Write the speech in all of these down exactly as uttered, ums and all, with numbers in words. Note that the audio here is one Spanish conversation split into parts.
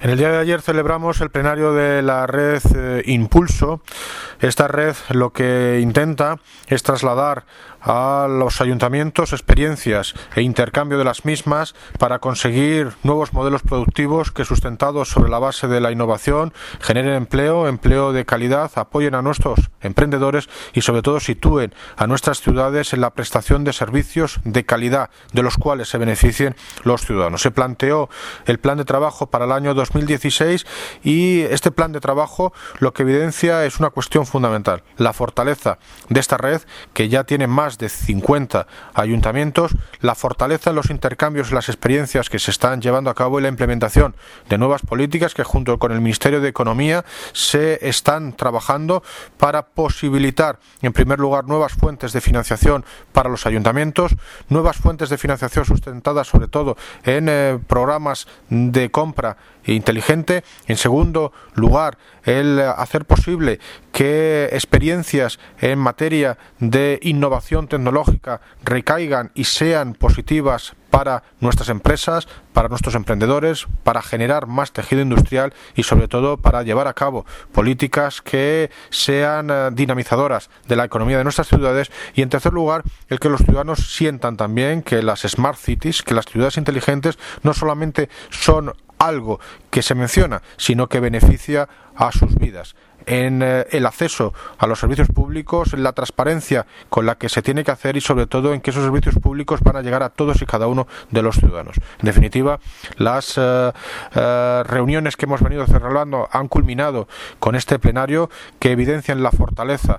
En el día de ayer celebramos el plenario de la red eh, Impulso. Esta red lo que intenta es trasladar a los ayuntamientos experiencias e intercambio de las mismas para conseguir nuevos modelos productivos que, sustentados sobre la base de la innovación, generen empleo, empleo de calidad, apoyen a nuestros emprendedores y sobre todo sitúen a nuestras ciudades en la prestación de servicios de calidad de los cuales se beneficien los ciudadanos. Se planteó el plan de trabajo para el año dos mil dieciséis y este plan de trabajo lo que evidencia es una cuestión fundamental: la fortaleza de esta red, que ya tiene más de cincuenta ayuntamientos, la fortaleza en los intercambios y las experiencias que se están llevando a cabo y la implementación de nuevas políticas que junto con el Ministerio de Economía se están trabajando para posibilitar, en primer lugar, nuevas fuentes de financiación para los ayuntamientos, nuevas fuentes de financiación sustentadas sobre todo en eh, programas de compra inteligente. En segundo lugar, el hacer posible que experiencias en materia de innovación tecnológica recaigan y sean positivas para nuestras empresas, para nuestros emprendedores, para generar más tejido industrial y sobre todo para llevar a cabo políticas que sean eh, dinamizadoras de la economía de nuestras ciudades. Y en tercer lugar, el que los ciudadanos sientan también que las smart cities, que las ciudades inteligentes no solamente son algo que se menciona, sino que beneficia a sus vidas, en eh, el acceso a los servicios públicos, en la transparencia con la que se tiene que hacer y sobre todo en que esos servicios públicos van a llegar a todos y cada uno de los ciudadanos. En definitiva, las eh, eh, reuniones que hemos venido celebrando han culminado con este plenario que evidencian la fortaleza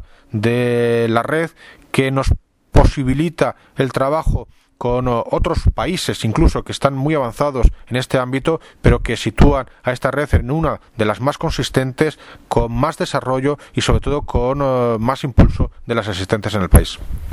de la red, que nos posibilita el trabajo con otros países incluso que están muy avanzados en este ámbito, pero que sitúan a esta red en una de las más consistentes, con más desarrollo y sobre todo con uh, más impulso de las existentes en el país.